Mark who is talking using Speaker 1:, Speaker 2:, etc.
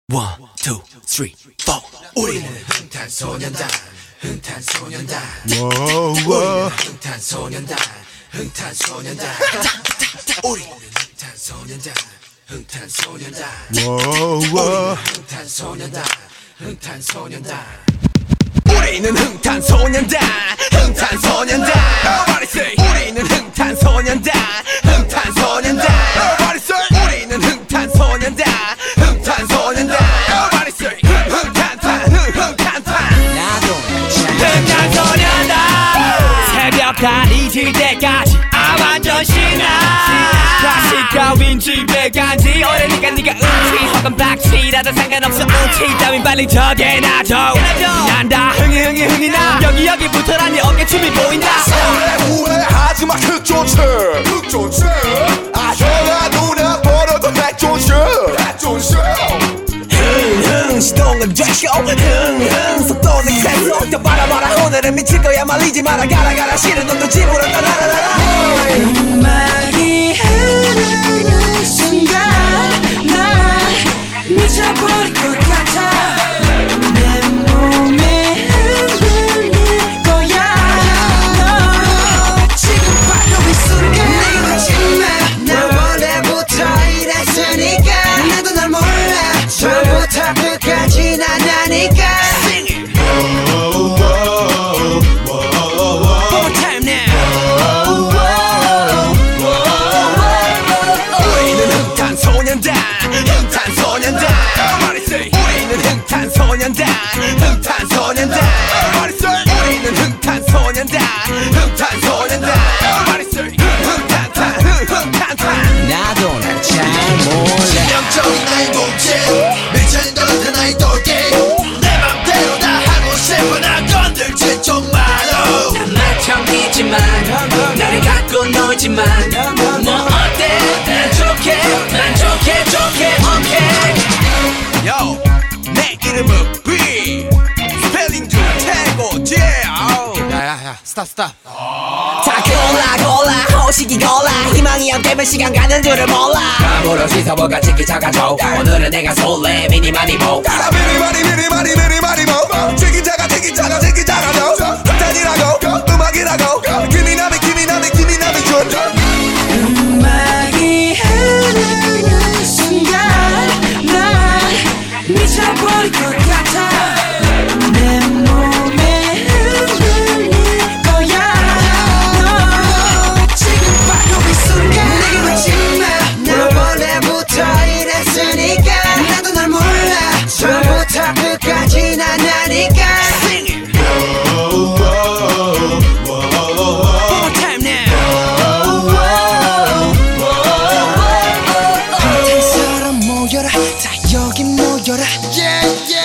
Speaker 1: One, two, three, four. 우리는 흥탄소년단, 흥탄소년단. 우리는 흥탄소년단, 흥탄소년단. 우리는 흥탄소년단, 흥탄소년단. 우리는 흥탄소년단, 흥탄소년단. 우리는 흥탄소년단, 흥탄소년단. Nobody say. 우리는 흥탄소년단, 흥탄소년단. Nobody say. 우리는 흥탄소년단, 흥탄소년단. Nobody say. 흥탄탄, 흥탄탄. 나도 흥탄소년단. 새벽까지 질 때까지 완전 신나. 다시 가윈 집에 간지 오래니까 네가 음치 혹은 박치라도 상관없어. 음치 따윈 빨리 정해놔줘. 난 다 흥이 나. 여기부터라니 어깨춤이 보인다.
Speaker 2: 후회하지마 흑조치 아 형아 누나 벌어도 핵조치 흥 시동은 됐쇼 흥 속도는 계속 더 바라봐라. 오늘은 미칠 거야 말리지 마라. 가라 싫은 놈도 집으로 떠나라.
Speaker 3: 음악이 흐르는 순간 난 미쳐버릴 것 같아. 내 몸에 흔들릴 거야. 너 지금 바로 이 순간 내가 정말 나 원래부터 이랬으니까. 나도 널 몰라 처음부터 끝까지 난 나니까.
Speaker 1: 흥탄소년단. 우리는 흥탄소년단, 흥탄소년단. 우리는 흥탄소년단, 흥탄소년단. 흥탄탄, 흥탄탄.
Speaker 3: 나도 날 잘 몰라.
Speaker 2: 영적인 나의 몸짓 미쳐진 너한테 나의 돌게 내 맘대로 다 하고 싶어. 나 건들지 좀 마라.
Speaker 3: 난 맘청이지만 너를 갖고 놀지만 뭐 어때 난 좋게 오케이.
Speaker 1: Yo, 내 이름은 B. 스펠링 중 최고. 야야야, 스탑.
Speaker 3: 다 골라 호식이 골라. 희망이 없다면 시간 가는 줄을 몰라. 감으로 씻어볼까 치키 작아져. 오늘은 내가 설레 미니마니 모.
Speaker 2: 미니마니 뭐 치기 작아져 흥탄이라고 음악이라고 기미나미 준
Speaker 3: 음악이 흐르는 순간 난 미쳐버릴 것 같아. 내 몸에 흔들릴 거야. 너 지금 바로 이 순간 내게 묻지 마. 나 원래부터 이랬으니까. 나도 널 몰라 처음부터 끝까지 난 나니까. 다 여기 모여라. Yeah.